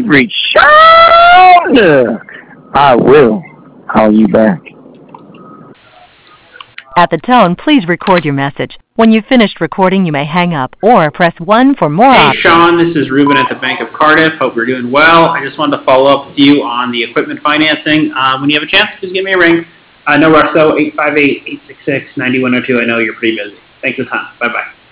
You've reached Sean. I will call you back. At the tone, please record your message. When you've finished recording, you may hang up or press 1 for more Hey, options. Sean, this is Ruben at the Bank of Cardiff. Hope you're doing well. I just wanted to follow up with you on the equipment financing. When you have a chance, just give me a ring. No rush, though, 858-866-9102. I know you're pretty busy. Thanks a ton. Bye-bye.